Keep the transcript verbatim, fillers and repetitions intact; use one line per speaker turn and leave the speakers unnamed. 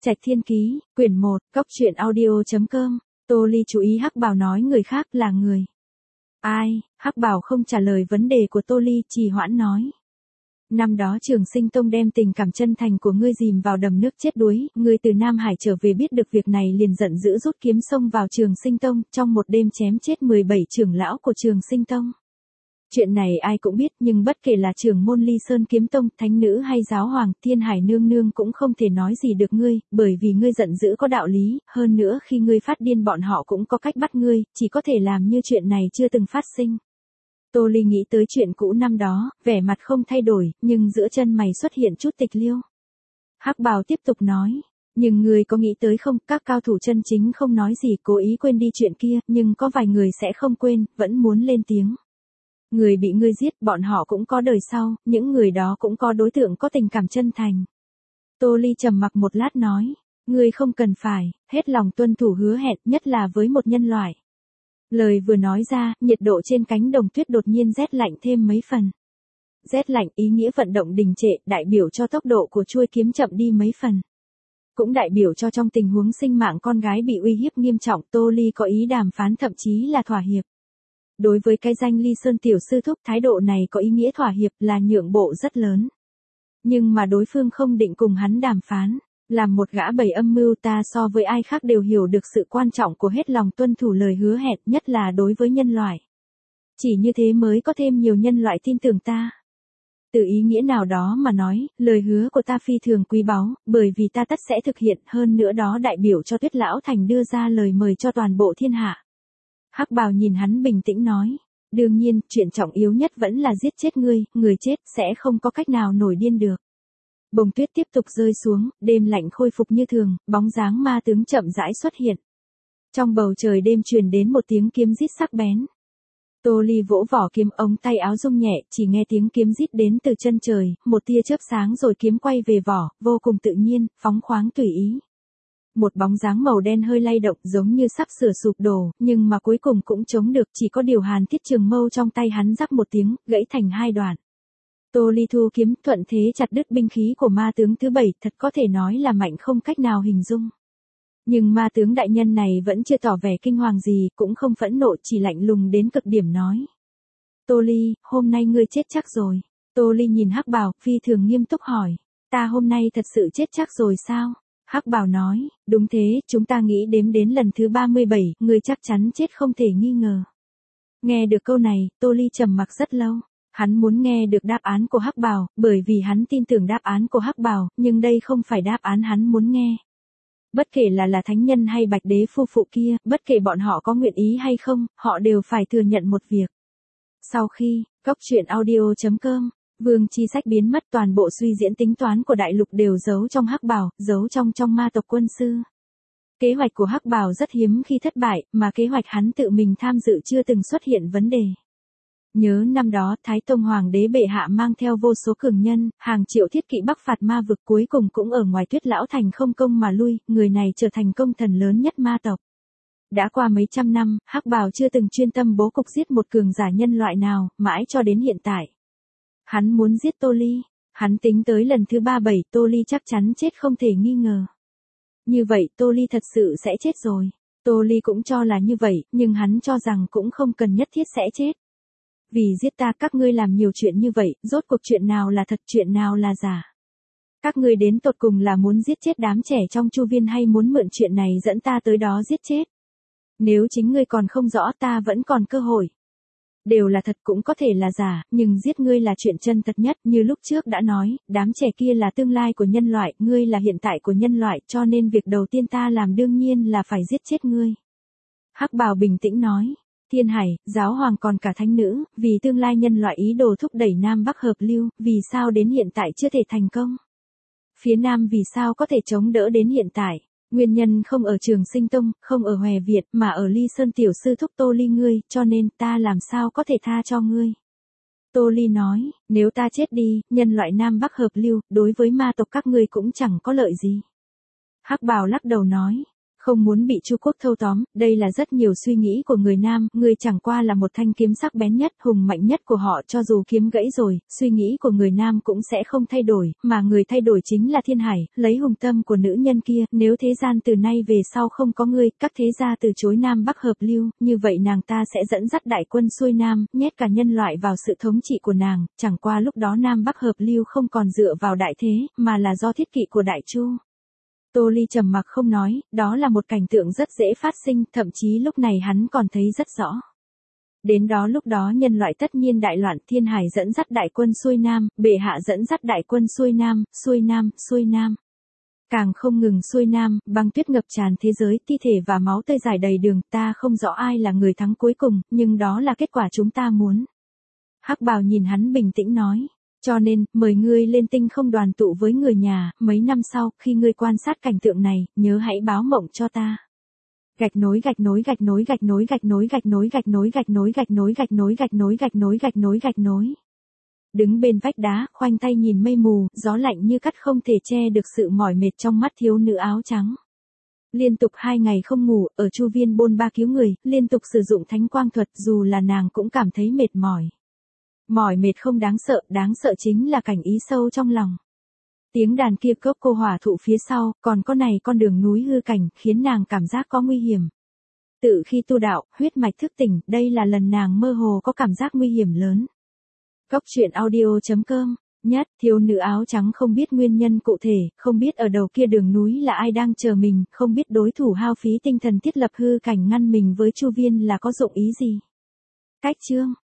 Trạch Thiên Ký, quyển một, cốc truyện audio chấm com. Tô Ly chú ý Hắc Bảo nói người khác là người. Ai? Hắc Bảo không trả lời vấn đề của Tô Ly, trì hoãn nói. Năm đó Trường Sinh Tông đem tình cảm chân thành của ngươi dìm vào đầm nước chết đuối, ngươi từ Nam Hải trở về biết được việc này liền giận dữ rút kiếm xông vào Trường Sinh Tông, trong một đêm chém chết mười bảy trưởng lão của Trường Sinh Tông. Chuyện này ai cũng biết, nhưng bất kể là trưởng môn Ly Sơn Kiếm Tông, thánh nữ hay giáo hoàng, Thiên Hải nương nương cũng không thể nói gì được ngươi, bởi vì ngươi giận dữ có đạo lý, hơn nữa khi ngươi phát điên bọn họ cũng có cách bắt ngươi, chỉ có thể làm như chuyện này chưa từng phát sinh. Tô Ly nghĩ tới chuyện cũ năm đó, vẻ mặt không thay đổi, nhưng giữa chân mày xuất hiện chút tịch liêu. Hắc Bào tiếp tục nói, nhưng ngươi có nghĩ tới không, các cao thủ chân chính không nói gì, cố ý quên đi chuyện kia, nhưng có vài người sẽ không quên, vẫn muốn lên tiếng. Người bị ngươi giết, bọn họ cũng có đời sau, những người đó cũng có đối tượng có tình cảm chân thành. Tô Ly trầm mặc một lát nói, ngươi không cần phải, hết lòng tuân thủ hứa hẹn, nhất là với một nhân loại. Lời vừa nói ra, nhiệt độ trên cánh đồng tuyết đột nhiên rét lạnh thêm mấy phần. Rét lạnh ý nghĩa vận động đình trệ, đại biểu cho tốc độ của chuôi kiếm chậm đi mấy phần. Cũng đại biểu cho trong tình huống sinh mạng con gái bị uy hiếp nghiêm trọng, Tô Ly có ý đàm phán thậm chí là thỏa hiệp. Đối với cái danh Ly Sơn tiểu sư thúc, thái độ này có ý nghĩa thỏa hiệp, là nhượng bộ rất lớn. Nhưng mà đối phương không định cùng hắn đàm phán. Làm một gã bầy âm mưu, ta so với ai khác đều hiểu được sự quan trọng của hết lòng tuân thủ lời hứa hẹn, nhất là đối với nhân loại. Chỉ như thế mới có thêm nhiều nhân loại tin tưởng ta. Từ ý nghĩa nào đó mà nói, lời hứa của ta phi thường quý báu, bởi vì ta tất sẽ thực hiện, hơn nữa đó đại biểu cho Tuyết Lão Thành đưa ra lời mời cho toàn bộ thiên hạ. Hắc Bào nhìn hắn bình tĩnh nói, đương nhiên, chuyện trọng yếu nhất vẫn là giết chết ngươi, người chết sẽ không có cách nào nổi điên được. Bông tuyết tiếp tục rơi xuống, đêm lạnh khôi phục như thường, bóng dáng ma tướng chậm rãi xuất hiện. Trong bầu trời đêm truyền đến một tiếng kiếm rít sắc bén. Tô Ly vỗ vỏ kiếm, ống tay áo rung nhẹ, chỉ nghe tiếng kiếm rít đến từ chân trời, một tia chớp sáng rồi kiếm quay về vỏ, vô cùng tự nhiên, phóng khoáng tùy ý. Một bóng dáng màu đen hơi lay động giống như sắp sửa sụp đổ, nhưng mà cuối cùng cũng chống được, chỉ có điều Hàn Thiết Trường Mâu trong tay hắn rắc một tiếng, gãy thành hai đoạn. Tô Ly thu kiếm, thuận thế chặt đứt binh khí của ma tướng thứ bảy, thật có thể nói là mạnh không cách nào hình dung. Nhưng ma tướng đại nhân này vẫn chưa tỏ vẻ kinh hoàng gì, cũng không phẫn nộ, chỉ lạnh lùng đến cực điểm nói. Tô Ly, hôm nay ngươi chết chắc rồi. Tô Ly nhìn Hắc Bào, phi thường nghiêm túc hỏi, ta hôm nay thật sự chết chắc rồi sao? Hắc Bào nói, đúng thế, chúng ta nghĩ đếm đến lần thứ ba mươi bảy, ngươi chắc chắn chết không thể nghi ngờ. Nghe được câu này, Tô Ly trầm mặc rất lâu. Hắn muốn nghe được đáp án của Hắc Bào, bởi vì hắn tin tưởng đáp án của Hắc Bào, nhưng đây không phải đáp án hắn muốn nghe. Bất kể là là thánh nhân hay Bạch Đế phu phụ kia, bất kể bọn họ có nguyện ý hay không, họ đều phải thừa nhận một việc. Sau khi, cốc truyện audio chấm com, Vương Chi Sách biến mất, toàn bộ suy diễn tính toán của đại lục đều giấu trong Hắc Bào, giấu trong trong ma tộc quân sư. Kế hoạch của Hắc Bào rất hiếm khi thất bại, mà kế hoạch hắn tự mình tham dự chưa từng xuất hiện vấn đề. Nhớ năm đó, Thái Tông Hoàng đế bệ hạ mang theo vô số cường nhân, hàng triệu thiết kỵ bắc phạt ma vực, cuối cùng cũng ở ngoài Tuyết Lão Thành không công mà lui, người này trở thành công thần lớn nhất ma tộc. Đã qua mấy trăm năm, Hắc Bào chưa từng chuyên tâm bố cục giết một cường giả nhân loại nào, mãi cho đến hiện tại. Hắn muốn giết Tô Ly, hắn tính tới lần thứ ba bảy, Tô Ly chắc chắn chết không thể nghi ngờ. Như vậy, Tô Ly thật sự sẽ chết rồi. Tô Ly cũng cho là như vậy, nhưng hắn cho rằng cũng không cần nhất thiết sẽ chết. Vì giết ta các ngươi làm nhiều chuyện như vậy, rốt cuộc chuyện nào là thật, chuyện nào là giả. Các ngươi đến tột cùng là muốn giết chết đám trẻ trong chu viên hay muốn mượn chuyện này dẫn ta tới đó giết chết. Nếu chính ngươi còn không rõ, ta vẫn còn cơ hội. Đều là thật cũng có thể là giả, nhưng giết ngươi là chuyện chân thật nhất, như lúc trước đã nói, đám trẻ kia là tương lai của nhân loại, ngươi là hiện tại của nhân loại, cho nên việc đầu tiên ta làm đương nhiên là phải giết chết ngươi. Hắc Bào bình tĩnh nói. Thiên Hải, giáo hoàng còn cả thánh nữ, vì tương lai nhân loại ý đồ thúc đẩy Nam Bắc hợp lưu, vì sao đến hiện tại chưa thể thành công? Phía Nam vì sao có thể chống đỡ đến hiện tại? Nguyên nhân không ở Trường Sinh Tông, không ở Hòe Việt, mà ở Ly Sơn tiểu sư thúc Tô Ly ngươi, cho nên ta làm sao có thể tha cho ngươi? Tô Ly nói, nếu ta chết đi, nhân loại Nam Bắc hợp lưu, đối với ma tộc các ngươi cũng chẳng có lợi gì. Hắc Bào lắc đầu nói, Không muốn bị Chu Quốc thâu tóm, đây là rất nhiều suy nghĩ của người nam, ngươi chẳng qua là một thanh kiếm sắc bén nhất, hùng mạnh nhất của họ, cho dù kiếm gãy rồi, suy nghĩ của người nam cũng sẽ không thay đổi, mà người thay đổi chính là Thiên Hải, lấy hùng tâm của nữ nhân kia, nếu thế gian từ nay về sau không có ngươi, các thế gia từ chối Nam Bắc hợp lưu, như vậy nàng ta sẽ dẫn dắt đại quân xuôi Nam, nhét cả nhân loại vào sự thống trị của nàng, chẳng qua lúc đó Nam Bắc hợp lưu không còn dựa vào đại thế, mà là do thiết kỵ của Đại Chu. Tô Ly trầm mặc không nói, đó là một cảnh tượng rất dễ phát sinh, thậm chí lúc này hắn còn thấy rất rõ. Đến đó lúc đó nhân loại tất nhiên đại loạn, Thiên Hải dẫn dắt đại quân xuôi Nam, bệ hạ dẫn dắt đại quân xuôi Nam, xuôi Nam, xuôi Nam. Càng không ngừng xuôi Nam, băng tuyết ngập tràn thế giới, thi thể và máu tươi rải đầy đường, ta không rõ ai là người thắng cuối cùng, nhưng đó là kết quả chúng ta muốn. Hắc Bào nhìn hắn bình tĩnh nói. Cho nên, mời ngươi lên tinh không đoàn tụ với người nhà, mấy năm sau, khi ngươi quan sát cảnh tượng này, nhớ hãy báo mộng cho ta. Gạch nối gạch nối gạch nối gạch nối gạch nối gạch nối gạch nối gạch nối gạch nối gạch nối gạch nối gạch nối gạch nối gạch nối. Đứng bên vách đá, khoanh tay nhìn mây mù, gió lạnh như cắt không thể che được sự mỏi mệt trong mắt thiếu nữ áo trắng. Liên tục hai ngày không ngủ, ở Chu Viên bôn ba cứu người, liên tục sử dụng thánh quang thuật, dù là nàng cũng cảm thấy mệt mỏi. Mỏi mệt không đáng sợ, đáng sợ chính là cảnh ý sâu trong lòng. Tiếng đàn kia cốc cô hỏa thụ phía sau, còn có này con đường núi hư cảnh, khiến nàng cảm giác có nguy hiểm. Tự khi tu đạo, huyết mạch thức tỉnh, đây là lần nàng mơ hồ có cảm giác nguy hiểm lớn. Cốc truyện audio chấm com. Nhất, thiếu nữ áo trắng không biết nguyên nhân cụ thể, không biết ở đầu kia đường núi là ai đang chờ mình, không biết đối thủ hao phí tinh thần thiết lập hư cảnh ngăn mình với Chu Viên là có dụng ý gì. Cách chương